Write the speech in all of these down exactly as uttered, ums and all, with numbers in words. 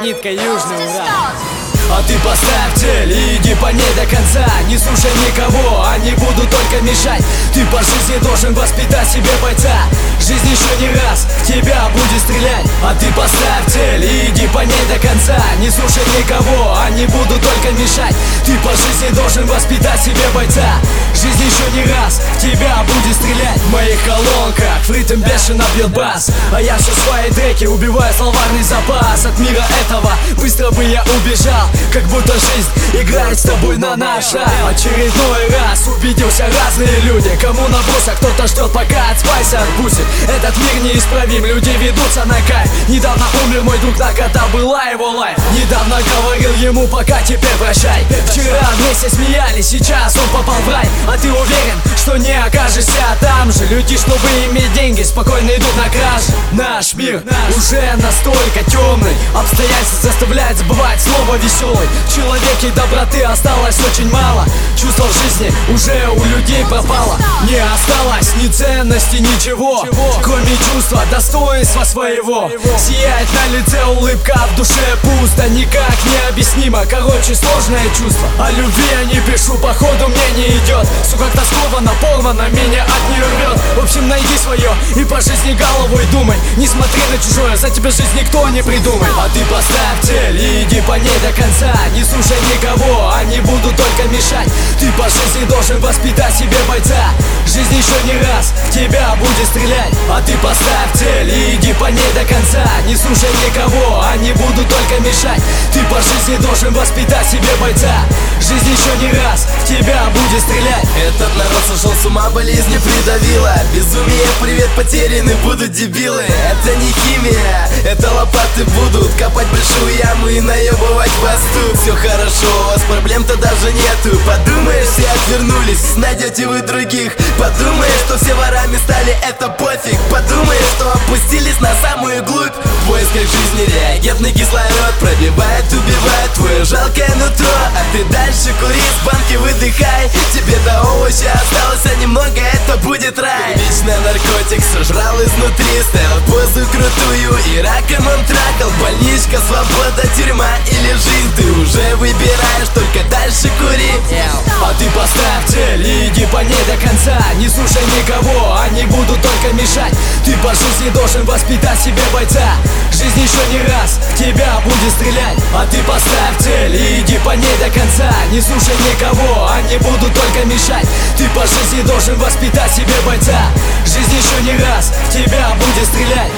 нитка Южный Урал. А ты поставь цель и иди по ней до конца. Не слушай никого, они будут только мешать. Ты по жизни должен воспитать себе бойца. Жизнь еще не раз в тебя будет стрелять. А ты поставь цель и иди по ней до конца. Не слушай никого, они будут только мешать. Ты по жизни должен воспитать себе бойца. Жизнь еще не раз в тебя будет стрелять. В моих колонках в ритм бешено бьет бас, а я все свои треки убиваю словарный запас. От мира этого быстро бы я убежал, как будто жизнь играет с тобой на ножах. Очередной раз увиделся разные люди. Кому на брус, а кто-то ждет, пока от спайса отпустит. Этот мир неисправим, люди ведутся на кайф. Недавно умер мой друг, на кота была его лайф. Недавно говорил ему пока, теперь прощай. Вчера вместе смеялись, сейчас он попал в рай. А ты уверен, что не окажешься там же? Люди, чтобы иметь деньги, спокойно идут на краж. Наш мир уже настолько темный, обстоятельства заставляют забывать слово веселый. В человеке доброты осталось очень мало. Чувство в жизни уже у людей пропало. Не осталось ни ценности, ничего, кроме чувства достоинства своего. Сияет на лице улыбка, а в душе пусто. Никак не объяснимо, короче, сложное чувство. О любви я не пишу, походу мне не идет. Все как-то сковано, порвано, меня от нее рвет. В общем, найди свое и по жизни головой думай. Не смотри на чужое, за тебя жизнь никто не придумает. А ты поставь цель и иди по ней до конца. Не слушай никого, они будут только мешать. Ты по жизни должен воспитать себе бойца. Жизнь еще не раз в тебя будет стрелять. А ты поставь цель и иди по ней до конца. Не слушай никого, они будут только мешать. Ты по жизни должен воспитать себе бойца. Жизнь еще не раз в тебя будет стрелять. Этот народ сошел с ума, болезнь придавила. Безумие, привет, потеряны будут дебилы. Это не химия, это лопаты будут копать большую яму и наебывать посту. Все хорошо, у вас проблем-то даже нету. Подумаешь, все отвернулись, найдете вы других. Подумаешь, что все ворами стали, это пофиг. Подумаешь, что опустились на самую глубь. В поисках жизни реагентный кислород пробивает, убивает твое жалкое нутро. А ты дальше кури, с банки выдыхай. Тебе до овоща осталось а немного, это будет рай. Первичный наркотик сожрал изнутри, ставил позу крутую и раком он трахал. Больничка, свобода, тюрьма или жизнь, ты уже выбираешь, только дальше кури. А ты поставь цель и иди по ней до конца. Не слушай никого, они будут только мешать. Ты по жизни должен воспитать себе бойца. Жизнь еще не раз в тебя будет стрелять. А ты поставь цель и иди по ней до конца. Не слушай никого, они будут только мешать. Ты по жизни должен воспитать себе бойца. Жизнь еще не раз в тебя будет стрелять.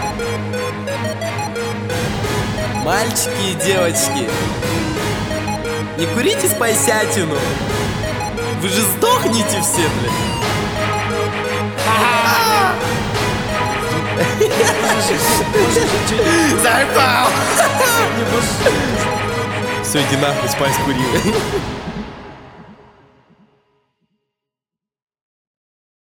Мальчики и девочки, не курите спайсятину. Вы же сдохнете все, блин. Заебал. Все, иди нахуй, спайс кури.